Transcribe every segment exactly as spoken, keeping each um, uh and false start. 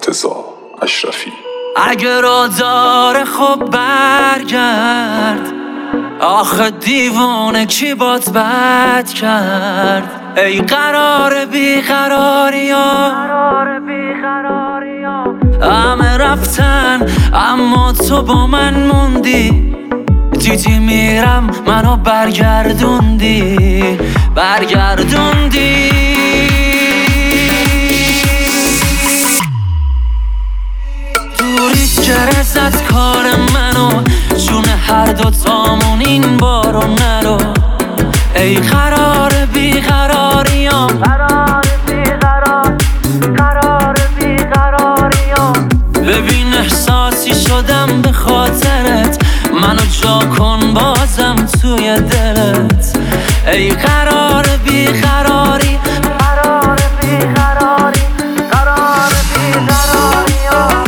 مرتضی اشرفی. اگه را داره خب برگرد، آخه دیوانه کی بات بد کرد. ای قرار بیقراری ها، همه رفتن اما تو با من موندی. دیدی میرم منو برگردوندی برگردوندی دوریت گرزت کار منو، جون هر دو تامون این بارو نرو. ای قرار بیقراریام، قرار بیقرار قرار بیقراریام. ببین احساسی شدم به خاطرت، منو جا کن بازم توی دلت. ای قرار بیقراری، قرار بیقراری قرار بیقراریام.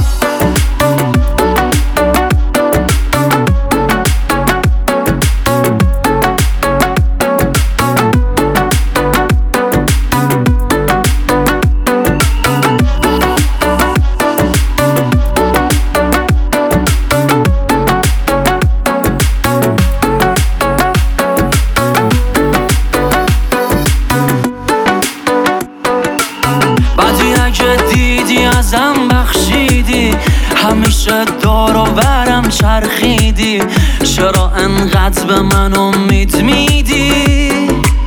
دیدی ازم بخشیدی، همیشه دور و برم چرخیدی. چرا انقدر به من امید میدی؟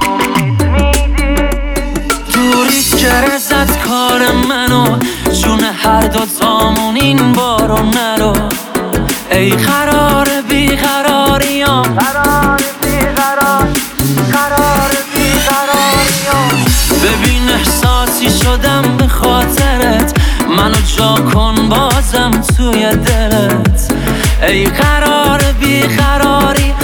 دوریت گرزت کار منو، جون هر دو تامون این بارو نرو. ای قرار بیقراریام، قرار بیقرار قرار بیقراریام. ببین احساسی شدم به خاطرت، منو جا کن بازم توی دلت. ای قرار بیقراری،